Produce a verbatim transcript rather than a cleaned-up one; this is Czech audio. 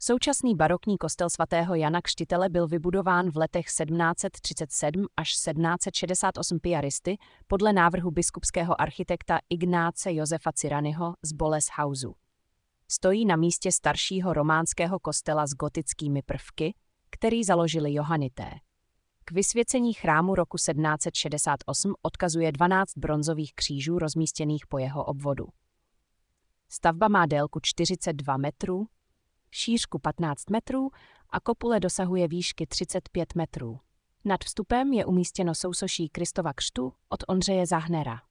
Současný barokní kostel svatého Jana Křtitele byl vybudován v letech sedmnáct set třicet sedm až sedmnáct set šedesát osm piaristy podle návrhu biskupského architekta Ignáce Josefa Cyraniho z Boleshausu. Stojí na místě staršího románského kostela s gotickými prvky, který založili Johanité. K vysvěcení chrámu roku sedmnáct set šedesát osm odkazuje dvanáct bronzových křížů rozmístěných po jeho obvodu. Stavba má délku čtyřicet dva metrů, šířku patnáct metrů a kopule dosahuje výšky třicet pět metrů. Nad vstupem je umístěno sousoší Kristova křtu od Ondřeje Zahnera.